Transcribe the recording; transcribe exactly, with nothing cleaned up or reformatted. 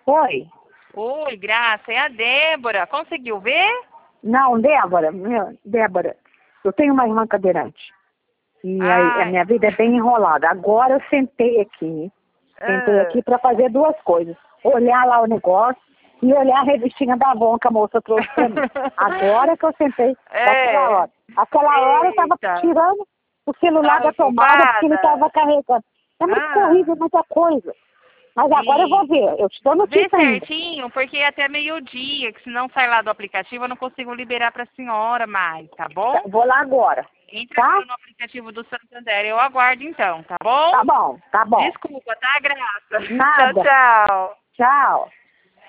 Oi. Oi, Graça, é a Débora. Conseguiu ver? Não, Débora, meu, Débora, eu tenho uma irmã cadeirante. E a, a Ai, minha vida é bem enrolada. Agora eu sentei aqui, sentei ah, aqui para fazer duas coisas. Olhar lá o negócio e olhar a revistinha da Avon que a moça trouxe para mim. Agora que eu sentei, daquela é. hora. Aquela hora eu estava Eita, tirando o celular tava da tomada porque ele ocupada? estava carregando. É muito Ah, corrido, muita coisa. Mas agora eu vou sim. ver. Eu te dou Vê notícia ainda. certinho, porque é até meio-dia, que se não sai lá do aplicativo, eu não consigo liberar para a senhora mais, tá Tá, bom? vou lá agora, Entra tá? agora no aplicativo do Santander, eu aguardo então, tá bom? Tá bom, tá bom. Desculpa, tá, Graça? Tchau, Nada. tchau. Tchau.